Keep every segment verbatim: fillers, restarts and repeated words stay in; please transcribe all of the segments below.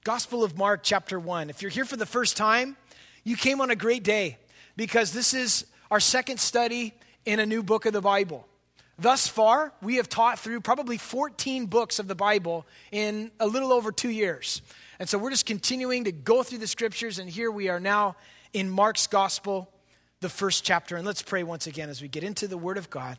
Gospel of Mark, chapter one. If you're here for the first time, you came on a great day because this is our second study in a new book of the Bible. Thus far, we have taught through probably fourteen books of the Bible in a little over two years. And so we're just continuing to go through the scriptures, and here we are now in Mark's Gospel, the first chapter. And let's pray once again as we get into the Word of God.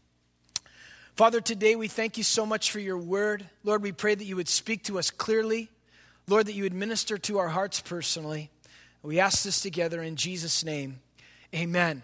Father, today we thank you so much for your word. Lord, we pray that you would speak to us clearly. Lord, that you would minister to our hearts personally. We ask this together in Jesus' name. Amen.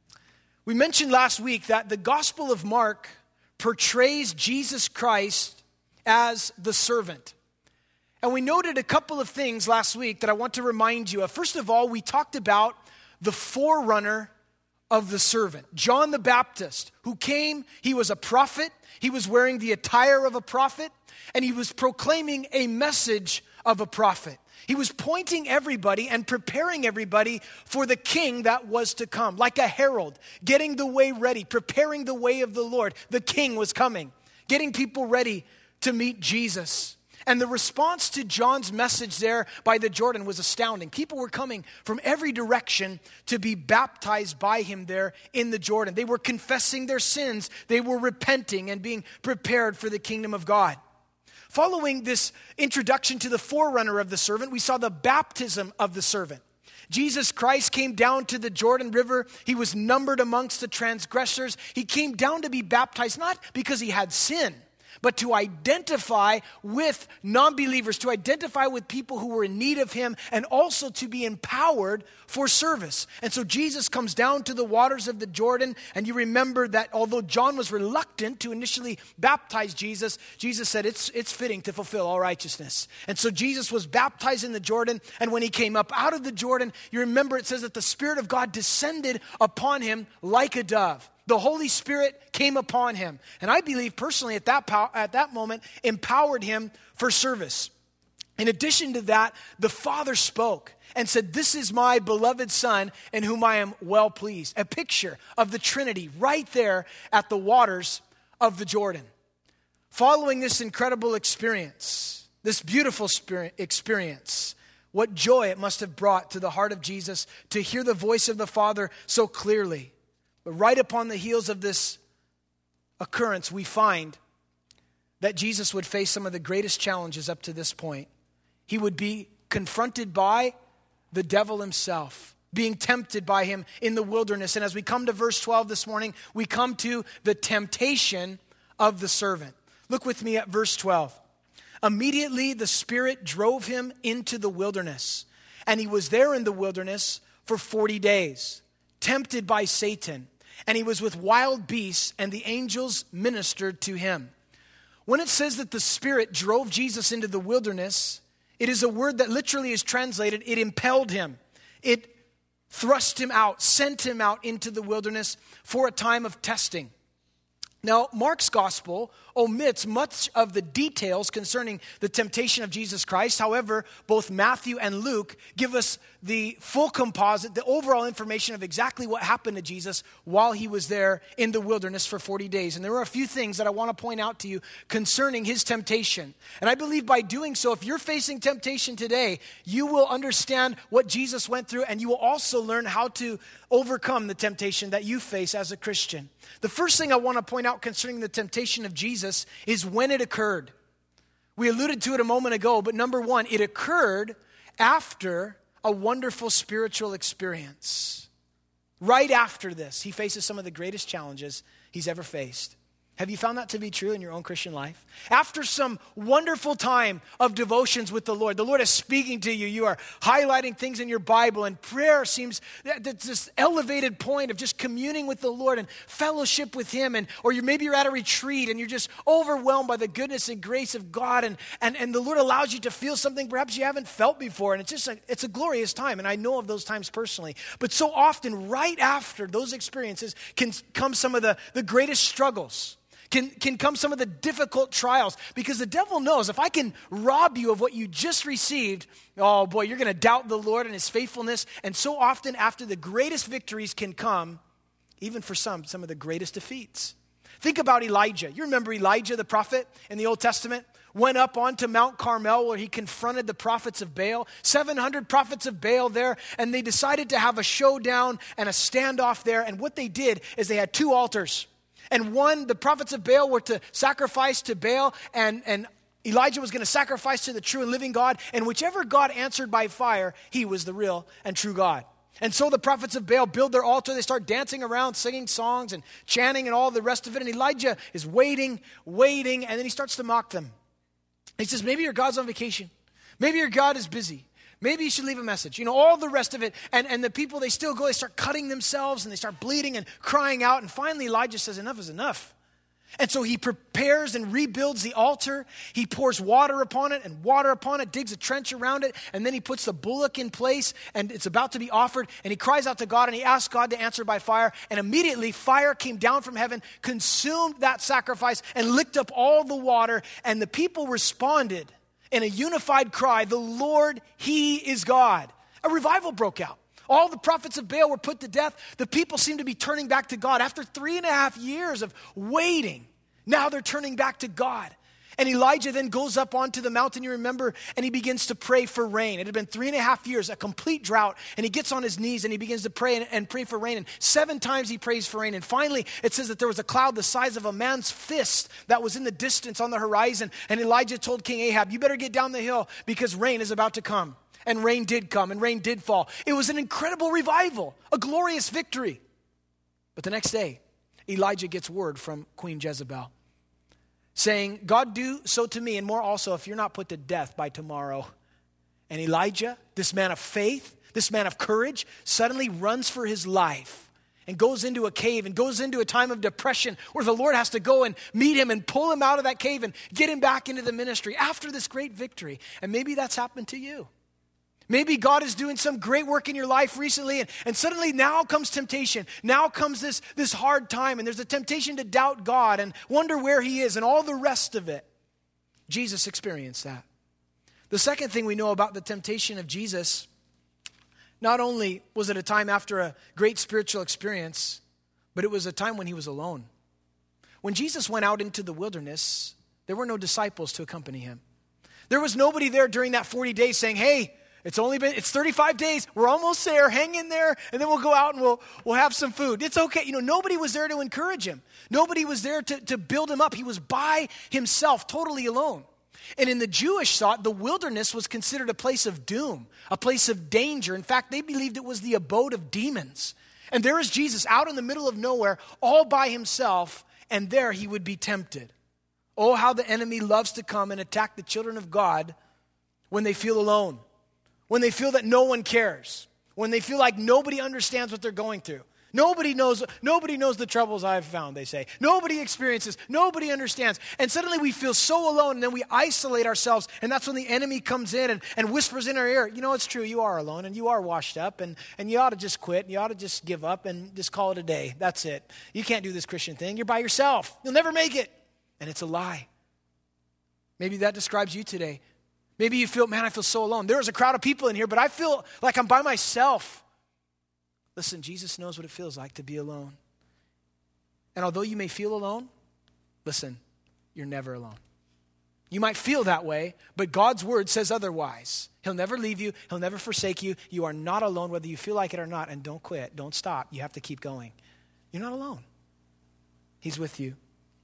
We mentioned last week that the Gospel of Mark portrays Jesus Christ as the servant. And we noted a couple of things last week that I want to remind you of. First of all, we talked about the forerunner of the servant, John the Baptist, who came, he was a prophet, he was wearing the attire of a prophet, and he was proclaiming a message of a prophet. He was pointing everybody and preparing everybody for the king that was to come, like a herald, getting the way ready, preparing the way of the Lord. The king was coming, getting people ready to meet Jesus. And the response to John's message there by the Jordan was astounding. People were coming from every direction to be baptized by him there in the Jordan. They were confessing their sins. They were repenting and being prepared for the kingdom of God. Following this introduction to the forerunner of the servant, we saw the baptism of the servant. Jesus Christ came down to the Jordan River. He was numbered amongst the transgressors. He came down to be baptized, not because he had sin, but to identify with non-believers, to identify with people who were in need of him, and also to be empowered for service. And so Jesus comes down to the waters of the Jordan, and you remember that although John was reluctant to initially baptize Jesus, Jesus said it's, it's fitting to fulfill all righteousness. And so Jesus was baptized in the Jordan, and when he came up out of the Jordan, you remember it says that the Spirit of God descended upon him like a dove. The Holy Spirit came upon him. And I believe personally at that pow- at that moment empowered him for service. In addition to that, the Father spoke and said, "This is my beloved Son in whom I am well pleased." A picture of the Trinity right there at the waters of the Jordan. Following this incredible experience, this beautiful spirit experience, what joy it must have brought to the heart of Jesus to hear the voice of the Father so clearly. But right upon the heels of this occurrence, we find that Jesus would face some of the greatest challenges up to this point. He would be confronted by the devil himself, being tempted by him in the wilderness. And as we come to verse twelve this morning, we come to the temptation of the servant. Look with me at verse twelve. Immediately the Spirit drove him into the wilderness, and he was there in the wilderness for forty days, tempted by Satan. And he was with wild beasts, and the angels ministered to him. When it says that the Spirit drove Jesus into the wilderness, it is a word that literally is translated, it impelled him. It thrust him out, sent him out into the wilderness for a time of testing. Now, Mark's gospel omits much of the details concerning the temptation of Jesus Christ. However, both Matthew and Luke give us the full composite, the overall information of exactly what happened to Jesus while he was there in the wilderness for forty days. And there are a few things that I want to point out to you concerning his temptation. And I believe by doing so, if you're facing temptation today, you will understand what Jesus went through, and you will also learn how to overcome the temptation that you face as a Christian. The first thing I want to point out concerning the temptation of Jesus is when it occurred. We alluded to it a moment ago, but number one, it occurred after a wonderful spiritual experience. Right after this, he faces some of the greatest challenges he's ever faced. Have you found that to be true in your own Christian life? After some wonderful time of devotions with the Lord, the Lord is speaking to you. You are highlighting things in your Bible, and prayer seems that's this elevated point of just communing with the Lord and fellowship with him. And or you maybe you're at a retreat and you're just overwhelmed by the goodness and grace of God, and and, and the Lord allows you to feel something perhaps you haven't felt before. And it's just a, it's a glorious time. And I know of those times personally. But so often, right after those experiences can come some of the, the greatest struggles. Can, can come some of the difficult trials, because the devil knows if I can rob you of what you just received, oh boy, you're going to doubt the Lord and his faithfulness. And so often after the greatest victories can come, even for some, some of the greatest defeats. Think about Elijah. You remember Elijah, the prophet in the Old Testament? Went up onto Mount Carmel where he confronted the prophets of Baal. seven hundred prophets of Baal there, and they decided to have a showdown and a standoff there. And what they did is they had two altars. And one, the prophets of Baal were to sacrifice to Baal, and, and Elijah was going to sacrifice to the true and living God. And whichever God answered by fire, he was the real and true God. And so the prophets of Baal build their altar. They start dancing around, singing songs and chanting and all the rest of it. And Elijah is waiting, waiting, and then he starts to mock them. He says, maybe your God's on vacation. Maybe your God is busy. Maybe you should leave a message. You know, all the rest of it. And, and the people, they still go, they start cutting themselves and they start bleeding and crying out. And finally, Elijah says, enough is enough. And so he prepares and rebuilds the altar. He pours water upon it and water upon it, digs a trench around it, and then he puts the bullock in place, and it's about to be offered, and he cries out to God, and he asks God to answer by fire, and immediately fire came down from heaven, consumed that sacrifice, and licked up all the water, and the people responded in a unified cry, the Lord, He is God. A revival broke out. All the prophets of Baal were put to death. The people seemed to be turning back to God. After three and a half years of waiting, now they're turning back to God. And Elijah then goes up onto the mountain, you remember, and he begins to pray for rain. It had been three and a half years, a complete drought. And he gets on his knees and he begins to pray and, and pray for rain. And seven times he prays for rain. And finally, it says that there was a cloud the size of a man's fist that was in the distance on the horizon. And Elijah told King Ahab, you better get down the hill because rain is about to come. And rain did come, and rain did fall. It was an incredible revival, a glorious victory. But the next day, Elijah gets word from Queen Jezebel saying, God, do so to me, and more also, if you're not put to death by tomorrow. And Elijah, this man of faith, this man of courage, suddenly runs for his life and goes into a cave and goes into a time of depression where the Lord has to go and meet him and pull him out of that cave and get him back into the ministry after this great victory. And maybe that's happened to you. Maybe God is doing some great work in your life recently, and, and suddenly now comes temptation. Now comes this, this hard time, and there's a temptation to doubt God and wonder where He is and all the rest of it. Jesus experienced that. The second thing we know about the temptation of Jesus, not only was it a time after a great spiritual experience, but it was a time when He was alone. When Jesus went out into the wilderness, there were no disciples to accompany Him. There was nobody there during that forty days saying, hey, It's only been, it's thirty-five days. We're almost there. Hang in there. And then we'll go out and we'll, we'll have some food. It's okay. You know, nobody was there to encourage him. Nobody was there to, to build him up. He was by himself, totally alone. And in the Jewish thought, the wilderness was considered a place of doom, a place of danger. In fact, they believed it was the abode of demons. And there is Jesus out in the middle of nowhere, all by himself, and there he would be tempted. Oh, how the enemy loves to come and attack the children of God when they feel alone. When they feel that no one cares, when they feel like nobody understands what they're going through. Nobody knows, nobody knows the troubles I've found, they say. Nobody experiences, nobody understands. And suddenly we feel so alone, and then we isolate ourselves, and that's when the enemy comes in and, and whispers in our ear, you know, it's true, you are alone, and you are washed up, and, and you ought to just quit, and you ought to just give up, and just call it a day. That's it. You can't do this Christian thing. You're by yourself. You'll never make it. And it's a lie. Maybe that describes you today. Maybe you feel, man, I feel so alone. There is a crowd of people in here, but I feel like I'm by myself. Listen, Jesus knows what it feels like to be alone. And although you may feel alone, listen, you're never alone. You might feel that way, but God's word says otherwise. He'll never leave you. He'll never forsake you. You are not alone, whether you feel like it or not. And don't quit. Don't stop. You have to keep going. You're not alone. He's with you.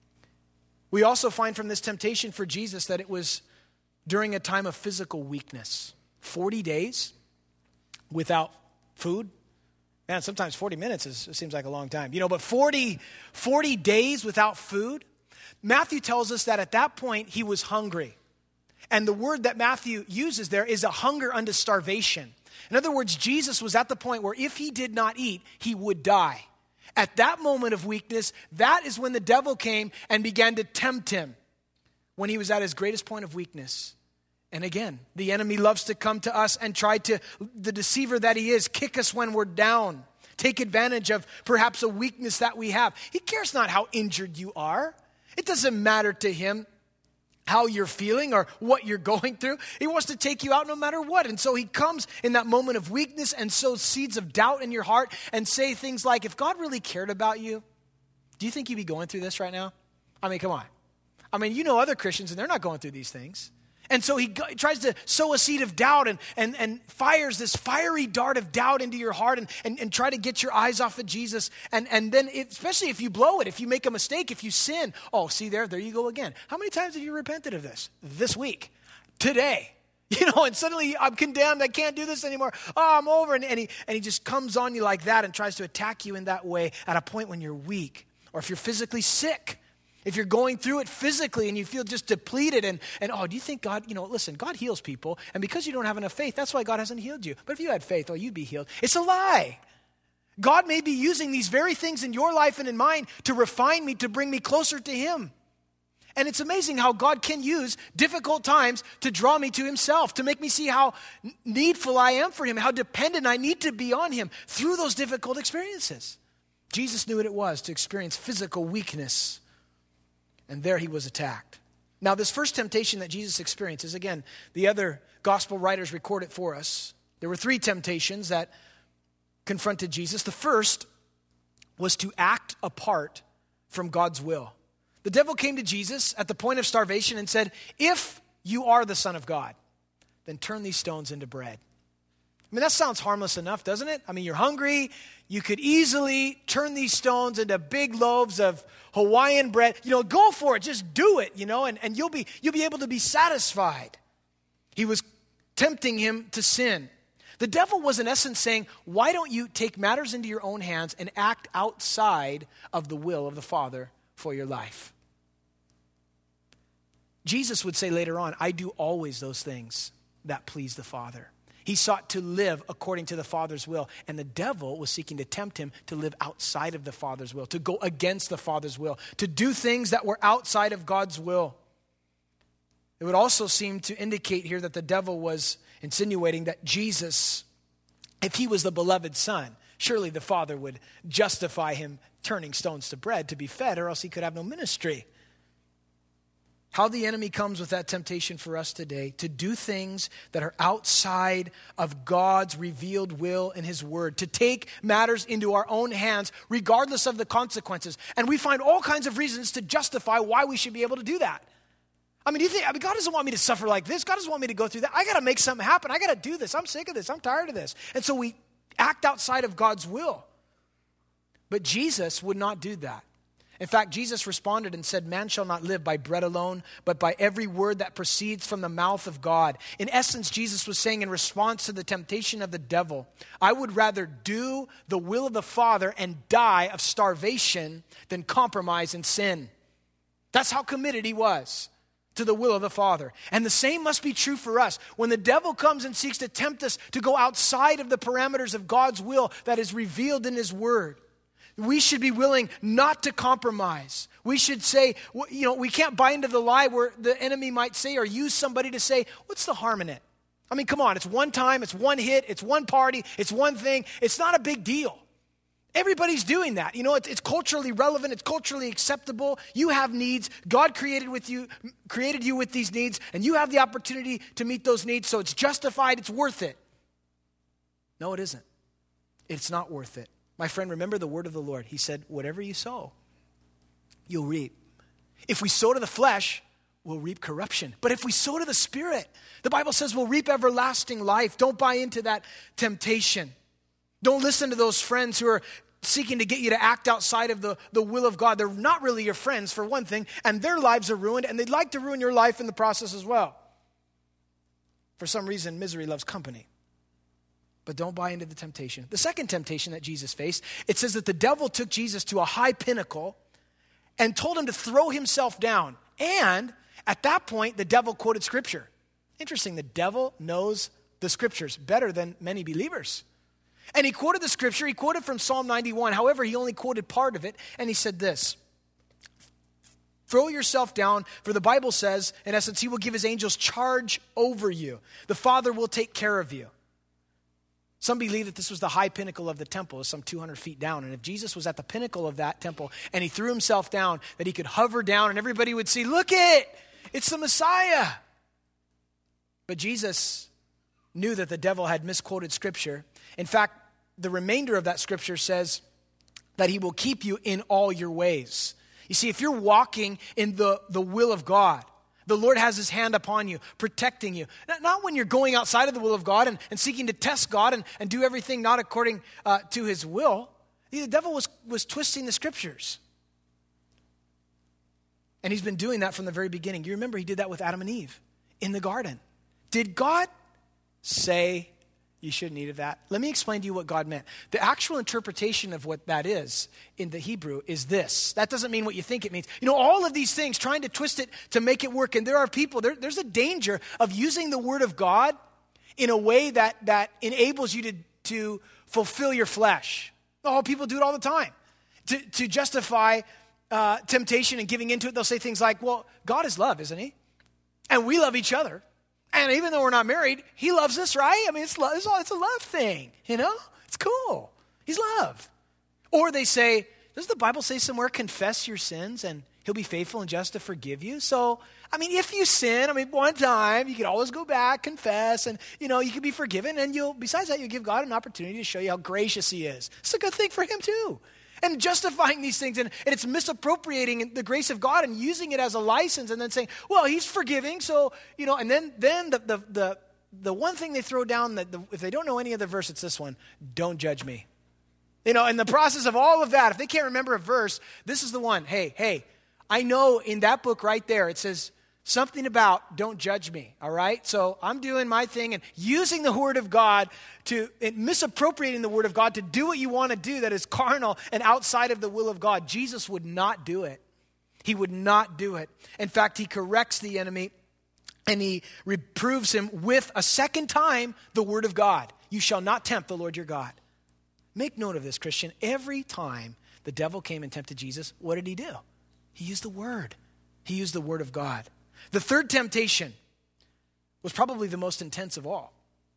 We also find from this temptation for Jesus that it was during a time of physical weakness. forty days without food. Man, sometimes forty minutes is, it seems like a long time. You know, but forty, forty days without food. Matthew tells us that at that point he was hungry. And the word that Matthew uses there is a hunger unto starvation. In other words, Jesus was at the point where if he did not eat, he would die. At that moment of weakness, that is when the devil came and began to tempt him. When he was at his greatest point of weakness. And again, the enemy loves to come to us and try to, the deceiver that he is, kick us when we're down. Take advantage of perhaps a weakness that we have. He cares not how injured you are. It doesn't matter to him how you're feeling or what you're going through. He wants to take you out no matter what. And so he comes in that moment of weakness and sows seeds of doubt in your heart and say things like, if God really cared about you, do you think you'd be going through this right now? I mean, come on. I mean, you know other Christians and they're not going through these things. And so he, go, he tries to sow a seed of doubt and, and, and fires this fiery dart of doubt into your heart and, and, and try to get your eyes off of Jesus. And, and then, it, especially if you blow it, if you make a mistake, if you sin, oh, see there, there you go again. How many times have you repented of this? This week, today, you know, and suddenly I'm condemned. I can't do this anymore. Oh, I'm over. And, and, he, and he just comes on you like that and tries to attack you in that way at a point when you're weak or if you're physically sick. If you're going through it physically and you feel just depleted and, and, oh, do you think God, you know, listen, God heals people. And because you don't have enough faith, that's why God hasn't healed you. But if you had faith, oh, you'd be healed. It's a lie. God may be using these very things in your life and in mine to refine me, to bring me closer to him. And it's amazing how God can use difficult times to draw me to himself, to make me see how needful I am for him, how dependent I need to be on him through those difficult experiences. Jesus knew what it was to experience physical weakness. And there he was attacked. Now, this first temptation that Jesus experiences, again, the other gospel writers record it for us. There were three temptations that confronted Jesus. The first was to act apart from God's will. The devil came to Jesus at the point of starvation and said, if you are the Son of God, then turn these stones into bread. I mean, that sounds harmless enough, doesn't it? I mean, you're hungry. You could easily turn these stones into big loaves of Hawaiian bread. You know, go for it. Just do it, you know, and, and you'll be you'll be able to be satisfied. He was tempting him to sin. The devil was in essence saying, why don't you take matters into your own hands and act outside of the will of the Father for your life? Jesus would say later on, I do always those things that please the Father. He sought to live according to the Father's will, and the devil was seeking to tempt him to live outside of the Father's will, to go against the Father's will, to do things that were outside of God's will. It would also seem to indicate here that the devil was insinuating that Jesus, if he was the beloved Son, surely the Father would justify him turning stones to bread to be fed, or else he could have no ministry. How the enemy comes with that temptation for us today to do things that are outside of God's revealed will and his word, to take matters into our own hands regardless of the consequences. And we find all kinds of reasons to justify why we should be able to do that. I mean, do you think, I mean, God doesn't want me to suffer like this. God doesn't want me to go through that. I got to make something happen. I got to do this. I'm sick of this. I'm tired of this. And so we act outside of God's will. But Jesus would not do that. In fact, Jesus responded and said, man shall not live by bread alone, but by every word that proceeds from the mouth of God. In essence, Jesus was saying in response to the temptation of the devil, I would rather do the will of the Father and die of starvation than compromise and sin. That's how committed he was to the will of the Father. And the same must be true for us. When the devil comes and seeks to tempt us to go outside of the parameters of God's will that is revealed in his word, we should be willing not to compromise. We should say, you know, we can't buy into the lie where the enemy might say or use somebody to say, what's the harm in it? I mean, come on, it's one time, it's one hit, it's one party, it's one thing. It's not a big deal. Everybody's doing that. You know, it's, it's culturally relevant, it's culturally acceptable. You have needs. God created with you, created you with these needs, and you have the opportunity to meet those needs, so it's justified, it's worth it. No, it isn't. It's not worth it. My friend, remember the word of the Lord. He said, whatever you sow, you'll reap. If we sow to the flesh, we'll reap corruption. But if we sow to the Spirit, the Bible says we'll reap everlasting life. Don't buy into that temptation. Don't listen to those friends who are seeking to get you to act outside of the, the will of God. They're not really your friends, for one thing, and their lives are ruined, and they'd like to ruin your life in the process as well. For some reason, misery loves company. But don't buy into the temptation. The second temptation that Jesus faced, it says that the devil took Jesus to a high pinnacle and told him to throw himself down. And at that point, the devil quoted scripture. Interesting, the devil knows the scriptures better than many believers. And he quoted the scripture, he quoted from Psalm ninety-one. However, he only quoted part of it, and he said this, throw yourself down, for the Bible says, in essence, he will give his angels charge over you. The Father will take care of you. Some believe that this was the high pinnacle of the temple, some two hundred feet down. And if Jesus was at the pinnacle of that temple and he threw himself down, that he could hover down and everybody would see, look it, it's the Messiah. But Jesus knew that the devil had misquoted scripture. In fact, the remainder of that scripture says that he will keep you in all your ways. You see, if you're walking in the, the will of God, the Lord has his hand upon you, protecting you. Not, not when you're going outside of the will of God and, and seeking to test God and, and do everything not according uh, to his will. The devil was, was twisting the scriptures. And he's been doing that from the very beginning. You remember he did that with Adam and Eve in the garden. Did God say you shouldn't eat of that? Let me explain to you what God meant. The actual interpretation of what that is in the Hebrew is this. That doesn't mean what you think it means. You know, all of these things, trying to twist it to make it work. And there are people, there, there's a danger of using the word of God in a way that, that enables you to, to fulfill your flesh. Oh, people do it all the time. To, to justify uh, temptation and giving into it, they'll say things like, well, God is love, isn't he? And we love each other. And even though we're not married, he loves us, right? I mean, it's, love, it's, all, it's a love thing, you know? It's cool. He's love. Or they say, does the Bible say somewhere, confess your sins and he'll be faithful and just to forgive you? So, I mean, if you sin, I mean, one time, you can always go back, confess, and, you know, you can be forgiven. And you'll, besides that, you'll give God an opportunity to show you how gracious he is. It's a good thing for him, too. And justifying these things, and, and it's misappropriating the grace of God and using it as a license and then saying, well, he's forgiving, so, you know, and then then the the the, the one thing they throw down, that the, if they don't know any other verse, it's this one, don't judge me. You know, in the process of all of that, if they can't remember a verse, this is the one, hey, hey, I know in that book right there, it says something about don't judge me, all right? So I'm doing my thing and using the word of God to, and misappropriating the word of God to do what you want to do that is carnal and outside of the will of God. Jesus would not do it. He would not do it. In fact, he corrects the enemy and he reproves him with a second time the word of God. You shall not tempt the Lord your God. Make note of this, Christian. Every time the devil came and tempted Jesus, what did he do? He used the word. He used the word of God. The third temptation was probably the most intense of all.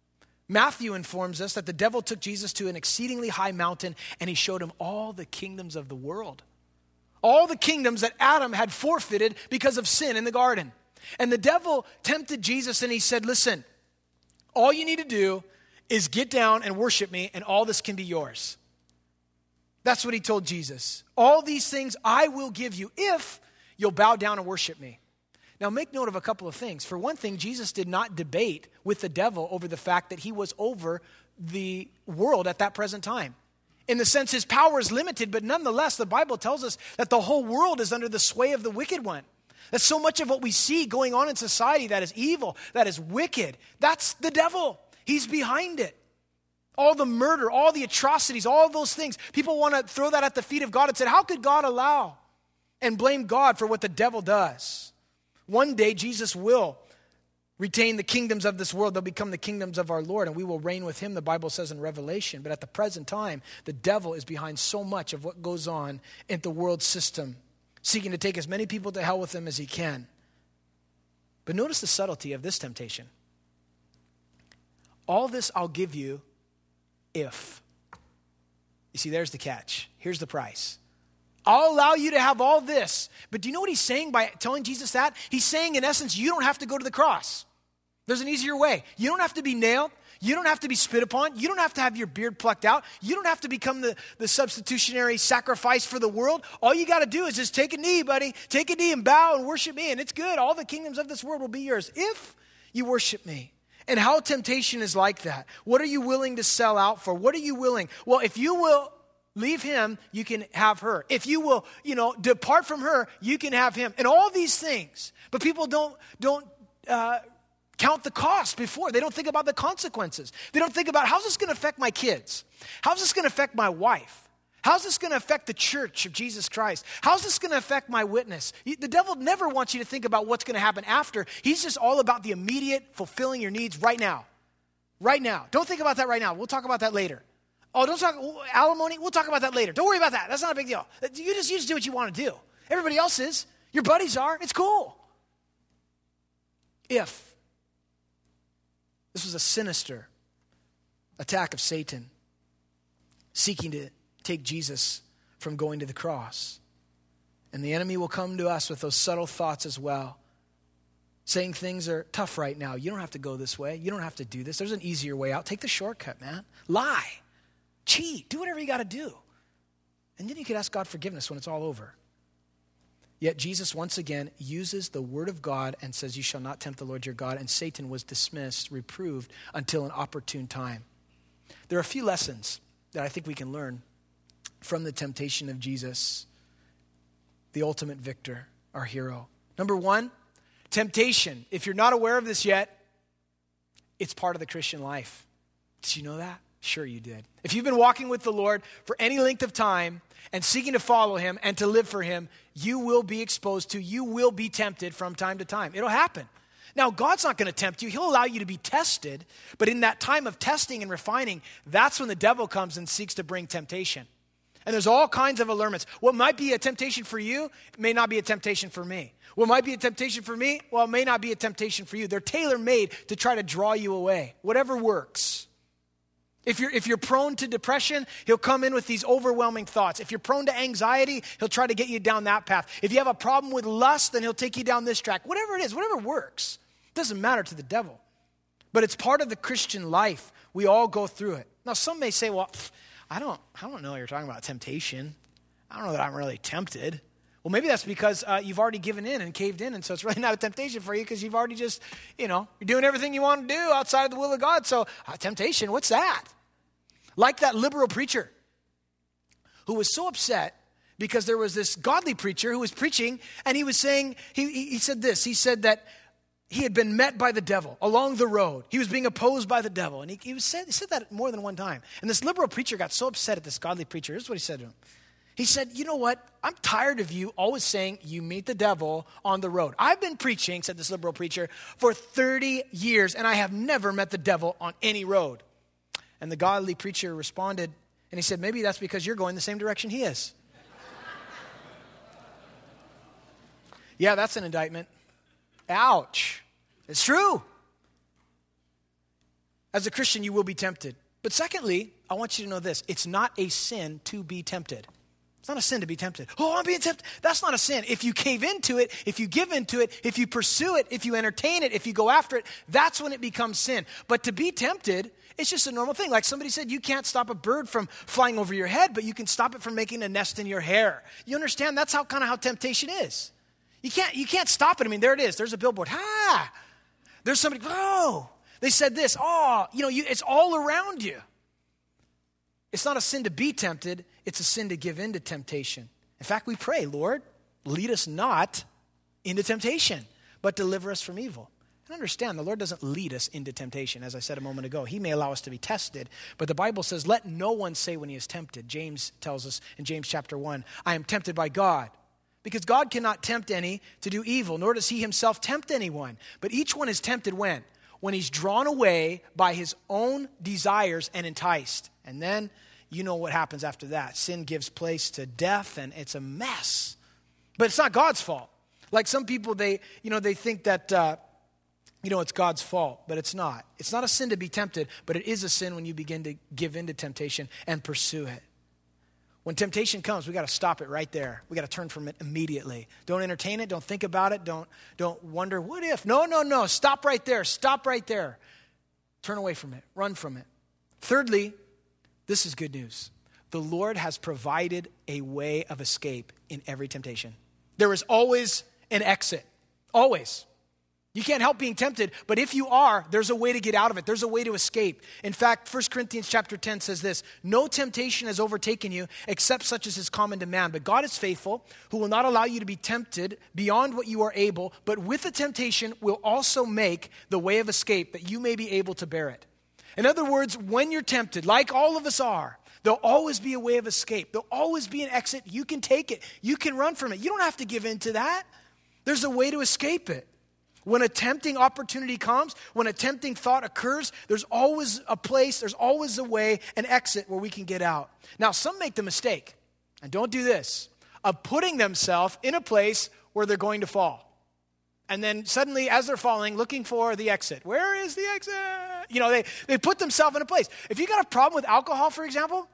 Matthew informs us that the devil took Jesus to an exceedingly high mountain and he showed him all the kingdoms of the world. All the kingdoms that Adam had forfeited because of sin in the garden. And the devil tempted Jesus and he said, listen, all you need to do is get down and worship me and all this can be yours. That's what he told Jesus. All these things I will give you if you'll bow down and worship me. Now, make note of a couple of things. For one thing, Jesus did not debate with the devil over the fact that he was over the world at that present time. In the sense, his power is limited, but nonetheless, the Bible tells us that the whole world is under the sway of the wicked one. That so much of what we see going on in society that is evil, that is wicked, that's the devil. He's behind it. All the murder, all the atrocities, all those things. People want to throw that at the feet of God and say, how could God allow? And blame God for what the devil does. One day, Jesus will retain the kingdoms of this world. They'll become the kingdoms of our Lord, and we will reign with him, the Bible says in Revelation. But at the present time, the devil is behind so much of what goes on in the world system, seeking to take as many people to hell with him as he can. But notice the subtlety of this temptation. All this I'll give you if. You see, there's the catch. Here's the price. I'll allow you to have all this. But do you know what he's saying by telling Jesus that? He's saying, in essence, you don't have to go to the cross. There's an easier way. You don't have to be nailed. You don't have to be spit upon. You don't have to have your beard plucked out. You don't have to become the, the substitutionary sacrifice for the world. All you got to do is just take a knee, buddy. Take a knee and bow and worship me. And it's good. All the kingdoms of this world will be yours if you worship me. And how temptation is like that. What are you willing to sell out for? What are you willing? Well, if you will leave him, you can have her. If you will, you know, depart from her, you can have him. And all these things. But people don't, don't uh, count the cost before. They don't think about the consequences. They don't think about, how's this going to affect my kids? How's this going to affect my wife? How's this going to affect the church of Jesus Christ? How's this going to affect my witness? The devil never wants you to think about what's going to happen after. He's just all about the immediate fulfilling your needs right now. Right now. Don't think about that right now. We'll talk about that later. Oh, don't talk alimony. We'll talk about that later. Don't worry about that. That's not a big deal. You just, you just do what you want to do. Everybody else is. Your buddies are. It's cool. If this was a sinister attack of Satan seeking to take Jesus from going to the cross. And the enemy will come to us with those subtle thoughts as well. Saying things are tough right now. You don't have to go this way. You don't have to do this. There's an easier way out. Take the shortcut, man. Lie. Cheat. Do whatever you got to do. And then you could ask God forgiveness when it's all over. Yet Jesus once again uses the word of God and says, you shall not tempt the Lord your God. And Satan was dismissed, reproved until an opportune time. There are a few lessons that I think we can learn from the temptation of Jesus, the ultimate victor, our hero. Number one, temptation. If you're not aware of this yet, it's part of the Christian life. Did you know that? Sure you did. If you've been walking with the Lord for any length of time and seeking to follow him and to live for him, you will be exposed to, you will be tempted from time to time. It'll happen. Now, God's not going to tempt you. He'll allow you to be tested. But in that time of testing and refining, that's when the devil comes and seeks to bring temptation. And there's all kinds of allurements. What might be a temptation for you may not be a temptation for me. What might be a temptation for me, well, it may not be a temptation for you. They're tailor-made to try to draw you away. Whatever works. If you're, if you're prone to depression, he'll come in with these overwhelming thoughts. If you're prone to anxiety, he'll try to get you down that path. If you have a problem with lust, then he'll take you down this track. Whatever it is, whatever works. It doesn't matter to the devil. But it's part of the Christian life. We all go through it. Now, some may say, well, I don't, I don't know what you're talking about temptation. I don't know that I'm really tempted. Well, maybe that's because uh, you've already given in and caved in, and so it's really not a temptation for you because you've already just, you know, you're doing everything you want to do outside of the will of God. So uh, temptation, what's that? Like that liberal preacher who was so upset because there was this godly preacher who was preaching, and he was saying, he, he, he said this, he said that he had been met by the devil along the road. He was being opposed by the devil, and he, he, was said, he said that more than one time. And this liberal preacher got so upset at this godly preacher. Here's what he said to him. He said, you know what? I'm tired of you always saying you meet the devil on the road. I've been preaching, said this liberal preacher, for thirty years, and I have never met the devil on any road. And the godly preacher responded, and he said, maybe that's because you're going the same direction he is. Yeah, that's an indictment. Ouch. It's true. As a Christian, you will be tempted. But secondly, I want you to know this. It's not a sin to be tempted. It's not a sin to be tempted. Oh, I'm being tempted. That's not a sin. If you cave into it, if you give into it, if you pursue it, if you entertain it, if you go after it, that's when it becomes sin. But to be tempted, it's just a normal thing. Like somebody said, you can't stop a bird from flying over your head, but you can stop it from making a nest in your hair. You understand? That's how kind of how temptation is. You can't, you can't stop it. I mean, there it is. There's a billboard. Ha! There's somebody, oh, they said this. Oh, you know, you, it's all around you. It's not a sin to be tempted. It's a sin to give in to temptation. In fact, we pray, Lord, lead us not into temptation, but deliver us from evil. And understand, the Lord doesn't lead us into temptation. As I said a moment ago, he may allow us to be tested, but the Bible says, let no one say when he is tempted. James tells us in James chapter one, I am tempted by God. Because God cannot tempt any to do evil, nor does he himself tempt anyone. But each one is tempted when? When he's drawn away by his own desires and enticed. And then you know what happens after that. Sin gives place to death, and it's a mess. But it's not God's fault. Like some people, they, you know, they think that, uh, you know, it's God's fault, but it's not. It's not a sin to be tempted, but it is a sin when you begin to give in to temptation and pursue it. When temptation comes, we got to stop it right there. We got to turn from it immediately. Don't entertain it. Don't think about it. Don't, don't wonder, what if? No, no, no. Stop right there. Stop right there. Turn away from it. Run from it. Thirdly, this is good news. The Lord has provided a way of escape in every temptation. There is always an exit. Always. You can't help being tempted, but if you are, there's a way to get out of it. There's a way to escape. In fact, First Corinthians chapter ten says this, no temptation has overtaken you except such as is common to man. But God is faithful, who will not allow you to be tempted beyond what you are able, but with the temptation will also make the way of escape that you may be able to bear it. In other words, when you're tempted, like all of us are, there'll always be a way of escape. There'll always be an exit. You can take it. You can run from it. You don't have to give in to that. There's a way to escape it. When a tempting opportunity comes, when a tempting thought occurs, there's always a place, there's always a way, an exit where we can get out. Now, some make the mistake, and don't do this, of putting themselves in a place where they're going to fall. And then suddenly, as they're falling, looking for the exit. Where is the exit? You know, they, they put themselves in a place. If you got a problem with alcohol, for example,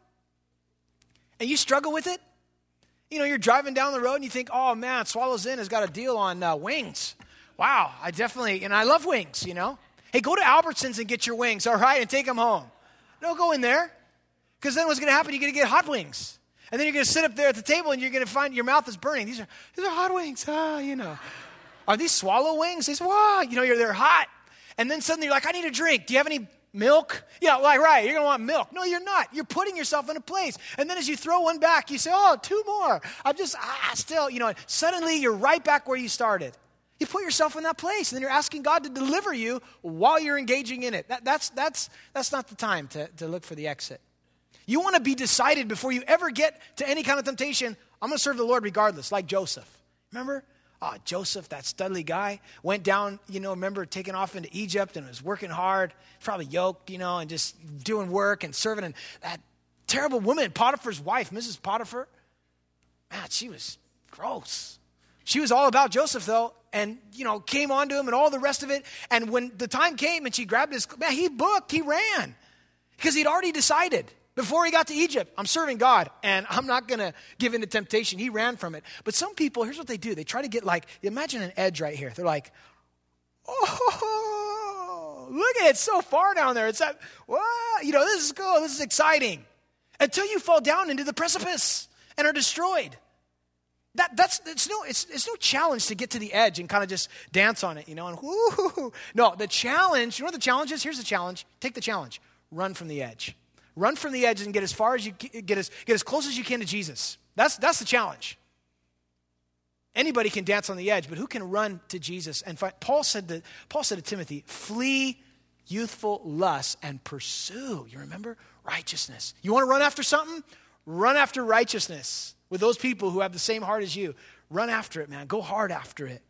and you struggle with it, you know, you're driving down the road and you think, oh man, Swallows Inn has got a deal on uh, wings. Wow, I definitely, and I love wings, you know. Hey, go to Albertsons and get your wings, all right, and take them home. Don't go in there, because then what's going to happen? You're going to get hot wings. And then you're going to sit up there at the table and you're going to find your mouth is burning. These are these are hot wings. Ah, you know. Are these swallow wings? They say, wow, you know, you're, they're hot. And then suddenly you're like, I need a drink. Do you have any milk? Yeah, like, right, you're going to want milk. No, you're not. You're putting yourself in a place. And then as you throw one back, you say, oh, two more. I'm just, ah, still, you know, suddenly you're right back where you started. You put yourself in that place, and then you're asking God to deliver you while you're engaging in it. That, that's, that's, that's not the time to, to look for the exit. You want to be decided before you ever get to any kind of temptation, I'm going to serve the Lord regardless, like Joseph. Remember? Oh, Joseph, that studly guy, went down, you know, remember taking off into Egypt and was working hard, probably yoked, you know, and just doing work and serving. And that terrible woman, Potiphar's wife, Missus Potiphar, man, she was gross. She was all about Joseph, though, and, you know, came on to him and all the rest of it. And when the time came and she grabbed his, man, he booked, he ran because he'd already decided. Before he got to Egypt, I'm serving God, and I'm not going to give in to temptation. He ran from it. But some people, here's what they do. They try to get like, imagine an edge right here. They're like, oh, look at it, it's so far down there. It's that, wow, you know, this is cool, this is exciting. Until you fall down into the precipice and are destroyed. That, that's it's no it's, it's no challenge to get to the edge and kind of just dance on it, you know, and whoo. No, the challenge, you know what the challenge is? Here's the challenge. Take the challenge. Run from the edge. Run from the edge and get as far as you get as get as close as you can to Jesus. That's that's the challenge. Anybody can dance on the edge, but who can run to Jesus and find? Paul said to Paul said to Timothy, "Flee youthful lusts and pursue." You remember righteousness. You want to run after something? Run after righteousness with those people who have the same heart as you. Run after it, man. Go hard after it.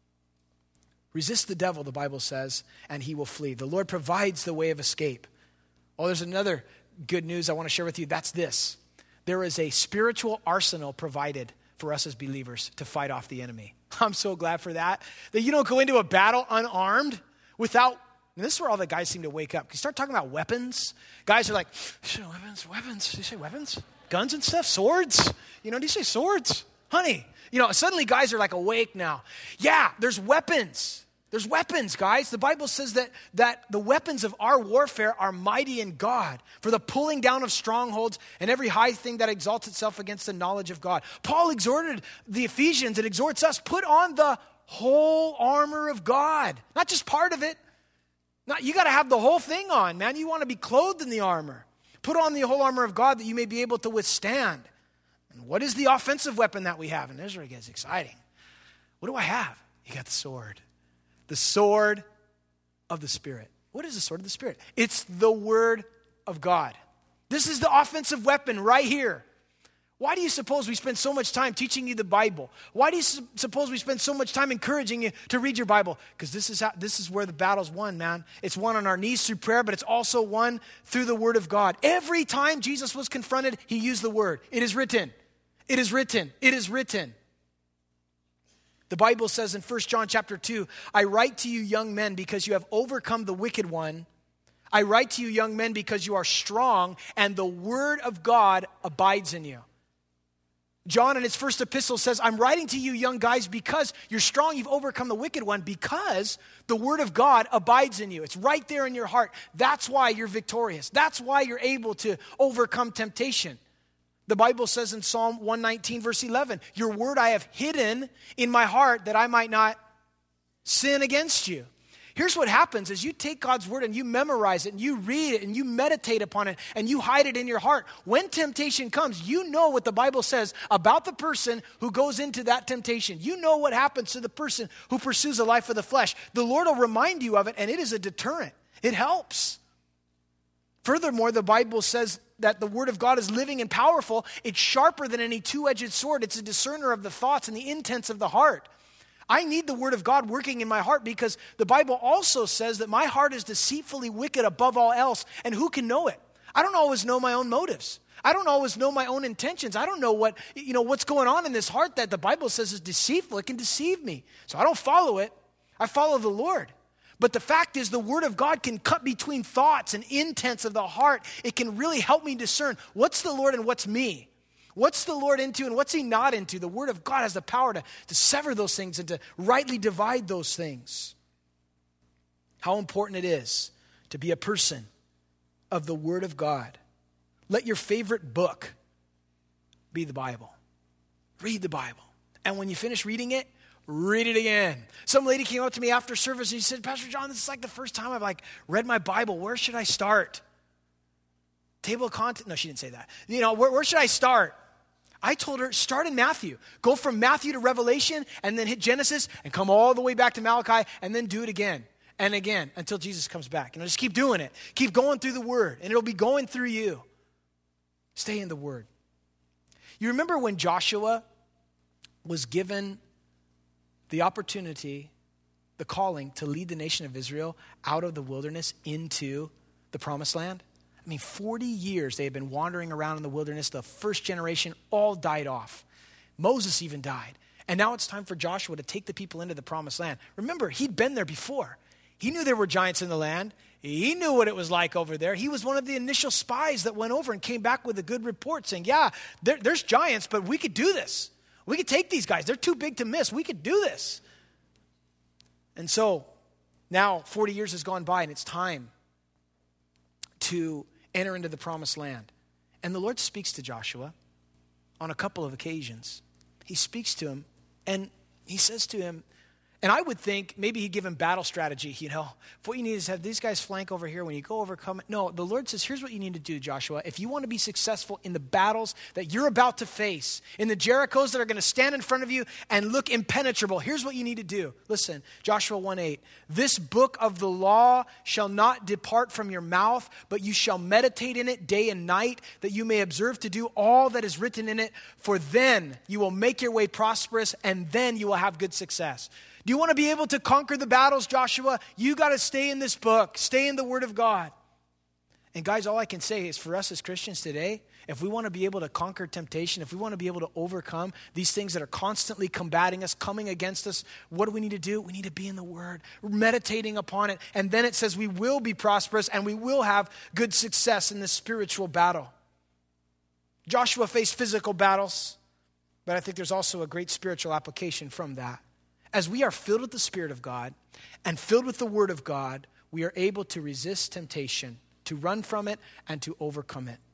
Resist the devil, the Bible says, and he will flee. The Lord provides the way of escape. Oh, there's another good news I want to share with you. That's this. There is a spiritual arsenal provided for us as believers to fight off the enemy. I'm so glad for that. That you don't go into a battle unarmed without, and this is where all the guys seem to wake up. You start talking about weapons. Guys are like, weapons, weapons. Did you say weapons? Guns and stuff? Swords? You know, did you say swords? Honey. You know, suddenly guys are like awake now. Yeah, there's weapons. There's weapons, guys. The Bible says that, that the weapons of our warfare are mighty in God for the pulling down of strongholds and every high thing that exalts itself against the knowledge of God. Paul exhorted the Ephesians and exhorts us, put on the whole armor of God. Not just part of it. Not, you got to have the whole thing on, man. You want to be clothed in the armor. Put on the whole armor of God that you may be able to withstand. And what is the offensive weapon that we have? And this is where it gets exciting. What do I have? You got the sword. The sword of the Spirit. What is the sword of the Spirit? It's the Word of God. This is the offensive weapon right here. Why do you suppose we spend so much time teaching you the Bible? Why do you su- suppose we spend so much time encouraging you to read your Bible? Because this is how, this is where the battle's won, man. It's won on our knees through prayer, but it's also won through the Word of God. Every time Jesus was confronted, he used the word. It is written. It is written. It is written. The Bible says in First John chapter two, I write to you young men because you have overcome the wicked one. I write to you young men because you are strong and the word of God abides in you. John in his first epistle says, I'm writing to you young guys because you're strong, you've overcome the wicked one, because the word of God abides in you. It's right there in your heart. That's why you're victorious. That's why you're able to overcome temptation. The Bible says in Psalm one nineteen, verse eleven, your word I have hidden in my heart that I might not sin against you. Here's what happens is you take God's word and you memorize it and you read it and you meditate upon it and you hide it in your heart. When temptation comes, you know what the Bible says about the person who goes into that temptation. You know what happens to the person who pursues a life of the flesh. The Lord will remind you of it, and it is a deterrent. It helps. Furthermore, the Bible says that the word of God is living and powerful. It's sharper than any two-edged sword. It's a discerner of the thoughts and the intents of the heart. I need the word of God working in my heart because the Bible also says that my heart is deceitfully wicked above all else, and who can know it? I don't always know my own motives. I don't always know my own intentions. I don't know what, you know, what's going on in this heart that the Bible says is deceitful. It can deceive me. So I don't follow it. I follow the Lord. But the fact is the word of God can cut between thoughts and intents of the heart. It can really help me discern what's the Lord and what's me. What's the Lord into and what's he not into? The word of God has the power to, to sever those things and to rightly divide those things. How important it is to be a person of the word of God. Let your favorite book be the Bible. Read the Bible. And when you finish reading it, read it again. Some lady came up to me after service and she said, Pastor John, this is like the first time I've like read my Bible. Where should I start? Table of contents? No, she didn't say that. You know, where, where should I start? I told her, start in Matthew. Go from Matthew to Revelation and then hit Genesis and come all the way back to Malachi and then do it again and again until Jesus comes back. You know, just keep doing it. Keep going through the Word and it'll be going through you. Stay in the Word. You remember when Joshua was given the opportunity, the calling to lead the nation of Israel out of the wilderness into the promised land? I mean, forty years they had been wandering around in the wilderness. The first generation all died off. Moses even died. And now it's time for Joshua to take the people into the promised land. Remember, he'd been there before. He knew there were giants in the land. He knew what it was like over there. He was one of the initial spies that went over and came back with a good report saying, yeah, there, there's giants, but we could do this. We could take these guys. They're too big to miss. We could do this. And so now forty years has gone by and it's time to enter into the promised land. And the Lord speaks to Joshua on a couple of occasions. He speaks to him and he says to him, and I would think maybe he'd give him battle strategy, you know. What you need is have these guys flank over here. When you go overcome it. No, the Lord says, here's what you need to do, Joshua. If you want to be successful in the battles that you're about to face, in the Jerichos that are going to stand in front of you and look impenetrable, here's what you need to do. Listen, Joshua one eight. This book of the law shall not depart from your mouth, but you shall meditate in it day and night, that you may observe to do all that is written in it. For then you will make your way prosperous, and then you will have good success. Do you want to be able to conquer the battles, Joshua? You got to stay in this book. Stay in the Word of God. And guys, all I can say is for us as Christians today, if we want to be able to conquer temptation, if we want to be able to overcome these things that are constantly combating us, coming against us, what do we need to do? We need to be in the Word, meditating upon it. And then it says we will be prosperous and we will have good success in this spiritual battle. Joshua faced physical battles, but I think there's also a great spiritual application from that. As we are filled with the Spirit of God and filled with the Word of God, we are able to resist temptation, to run from it, and to overcome it.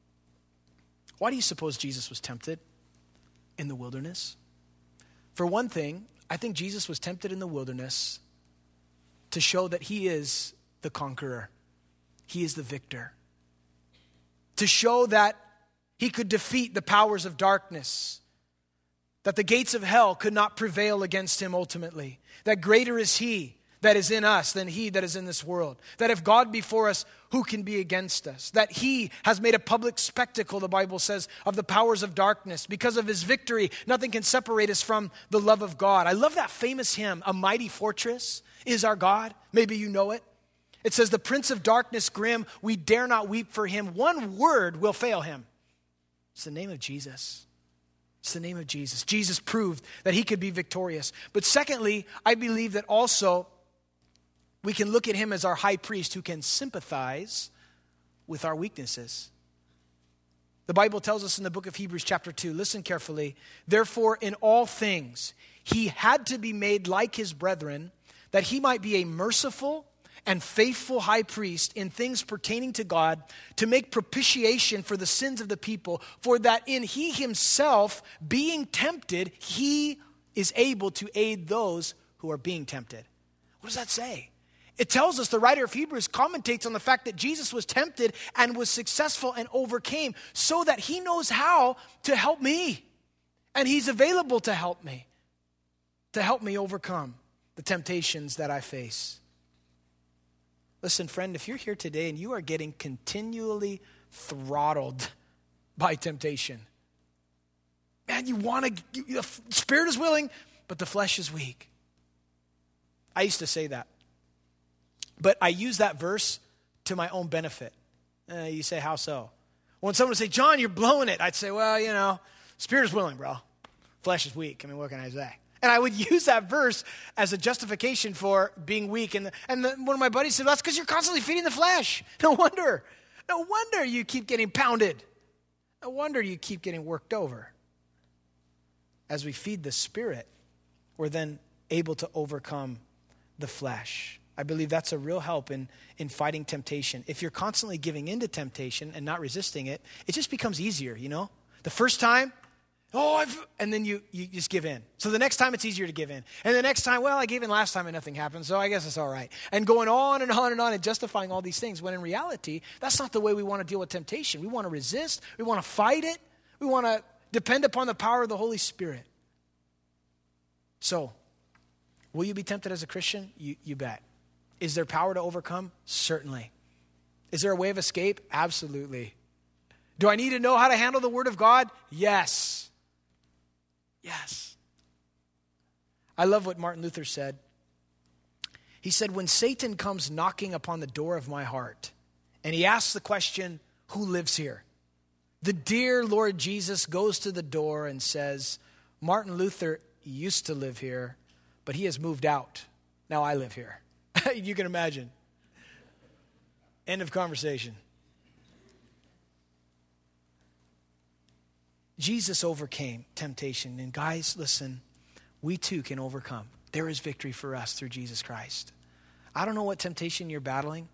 Why do you suppose Jesus was tempted in the wilderness? For one thing, I think Jesus was tempted in the wilderness to show that he is the conqueror. He is the victor. To show that he could defeat the powers of darkness, that the gates of hell could not prevail against him ultimately. That greater is he that is in us than he that is in this world. That if God be for us, who can be against us? That he has made a public spectacle, the Bible says, of the powers of darkness. Because of his victory, nothing can separate us from the love of God. I love that famous hymn, A Mighty Fortress is Our God. Maybe you know it. It says, the Prince of Darkness grim, we dare not weep for him. One word will fail him. It's the name of Jesus. It's the name of Jesus. Jesus proved that he could be victorious. But secondly, I believe that also we can look at him as our high priest who can sympathize with our weaknesses. The Bible tells us in the book of Hebrews chapter two, listen carefully, therefore in all things he had to be made like his brethren, that he might be a merciful and faithful high priest in things pertaining to God, to make propitiation for the sins of the people, for that in he himself being tempted, he is able to aid those who are being tempted. What does that say? It tells us, the writer of Hebrews commentates on the fact that Jesus was tempted and was successful and overcame, so that he knows how to help me. And he's available to help me, to help me overcome the temptations that I face. Listen, friend, if you're here today and you are getting continually throttled by temptation, man, you want to, the spirit is willing, but the flesh is weak. I used to say that. But I use that verse to my own benefit. Uh, you say, how so? When someone would say, John, you're blowing it, I'd say, well, you know, spirit is willing, bro. Flesh is weak. I mean, what can I say? And I would use that verse as a justification for being weak. And, the, and the, one of my buddies said, that's because you're constantly feeding the flesh. No wonder. No wonder you keep getting pounded. No wonder you keep getting worked over. As we feed the Spirit, we're then able to overcome the flesh. I believe that's a real help in, in fighting temptation. If you're constantly giving into temptation and not resisting it, it just becomes easier, you know? The first time, oh, I've, and then you, you just give in. So the next time it's easier to give in. And the next time, well, I gave in last time and nothing happened, so I guess it's all right. And going on and on and on and justifying all these things, when in reality, that's not the way we want to deal with temptation. We want to resist. We want to fight it. We want to depend upon the power of the Holy Spirit. So, will you be tempted as a Christian? You, you bet. Is there power to overcome? Certainly. Is there a way of escape? Absolutely. Do I need to know how to handle the Word of God? Yes. Yes. I love what Martin Luther said. He said, when Satan comes knocking upon the door of my heart, and he asks the question, who lives here? The dear Lord Jesus goes to the door and says, Martin Luther used to live here, but he has moved out. Now I live here. You can imagine. End of conversation. Jesus overcame temptation. And guys, listen, we too can overcome. There is victory for us through Jesus Christ. I don't know what temptation you're battling,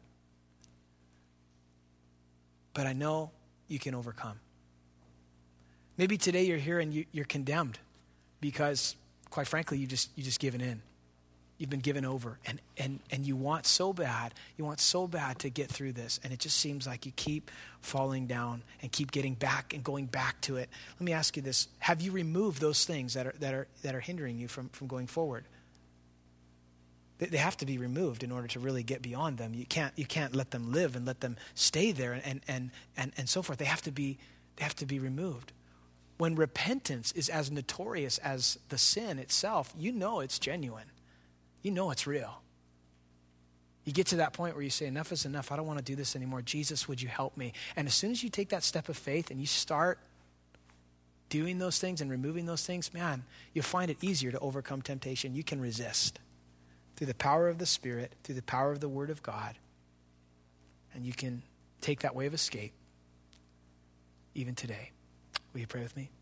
but I know you can overcome. Maybe today you're here and you, you're condemned because, quite frankly, you just you just given in. You've been given over, and, and, and you want so bad, you want so bad to get through this, and it just seems like you keep falling down and keep getting back and going back to it. Let me ask you this. Have you removed those things that are that are that are hindering you from, from going forward? They, they have to be removed in order to really get beyond them. You can't you can't let them live and let them stay there and and and, and so forth. They have to be they have to be removed. When repentance is as notorious as the sin itself, you know it's genuine. You know it's real. You get to that point where you say, enough is enough. I don't want to do this anymore. Jesus, would you help me? And as soon as you take that step of faith and you start doing those things and removing those things, man, you'll find it easier to overcome temptation. You can resist through the power of the Spirit, through the power of the Word of God. And you can take that way of escape even today. Will you pray with me?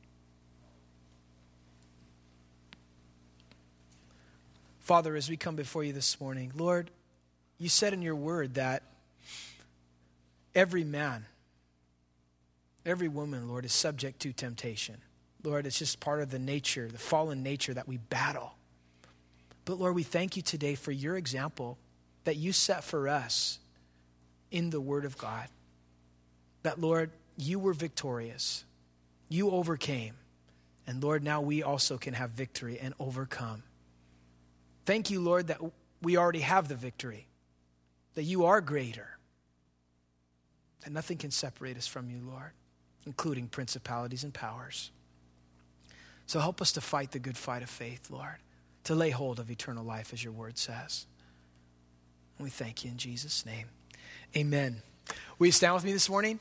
Father, as we come before you this morning, Lord, you said in your word that every man, every woman, Lord, is subject to temptation. Lord, it's just part of the nature, the fallen nature that we battle. But Lord, we thank you today for your example that you set for us in the word of God. That, Lord, you were victorious. You overcame. And Lord, now we also can have victory and overcome. Thank you, Lord, that we already have the victory, that you are greater, that nothing can separate us from you, Lord, including principalities and powers. So help us to fight the good fight of faith, Lord, to lay hold of eternal life as your word says. And we thank you in Jesus' name. Amen. Will you stand with me this morning?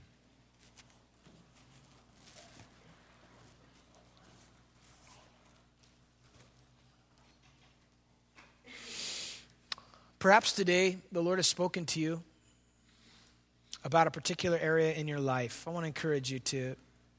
Perhaps today the Lord has spoken to you about a particular area in your life. I want to encourage you to,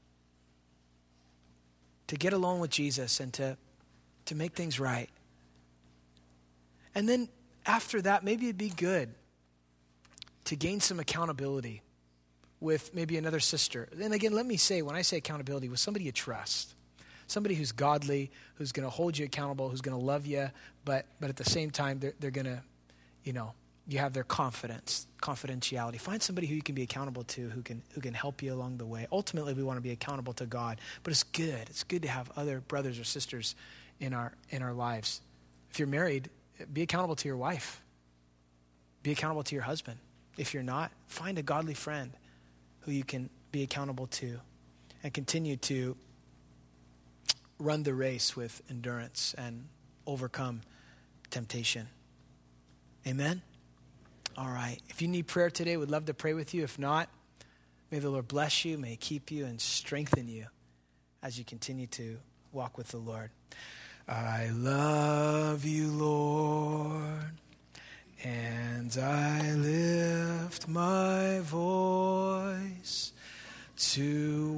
to get alone with Jesus and to, to make things right. And then after that, maybe it'd be good to gain some accountability with maybe another sister. And again, let me say, when I say accountability, with somebody you trust. Somebody who's godly, who's going to hold you accountable, who's going to love you, but but at the same time, they're, they're going to, you know, you have their confidence, confidentiality. Find somebody who you can be accountable to, who can who can help you along the way. Ultimately, we want to be accountable to God, but it's good. It's good to have other brothers or sisters in our in our lives. If you're married, be accountable to your wife. Be accountable to your husband. If you're not, find a godly friend who you can be accountable to and continue to run the race with endurance and overcome temptation. Amen? All right. If you need prayer today, we'd love to pray with you. If not, may the Lord bless you, may he keep you and strengthen you as you continue to walk with the Lord. I love you, Lord, and I lift my voice to